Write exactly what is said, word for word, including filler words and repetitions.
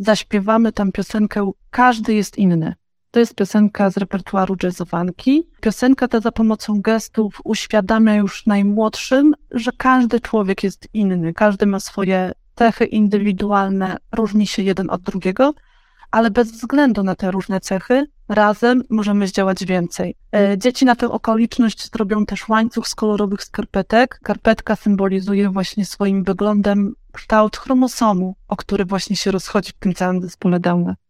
zaśpiewamy tam piosenkę Każdy jest inny. To jest piosenka z repertuaru jazzowanki. Piosenka ta za pomocą gestów uświadamia już najmłodszym, że każdy człowiek jest inny, każdy ma swoje cechy indywidualne, różni się jeden od drugiego, ale bez względu na te różne cechy, razem możemy zdziałać więcej. Dzieci na tę okoliczność zrobią też łańcuch z kolorowych skarpetek. Skarpetka symbolizuje właśnie swoim wyglądem kształt chromosomu, o który właśnie się rozchodzi w tym całym zespole Downa.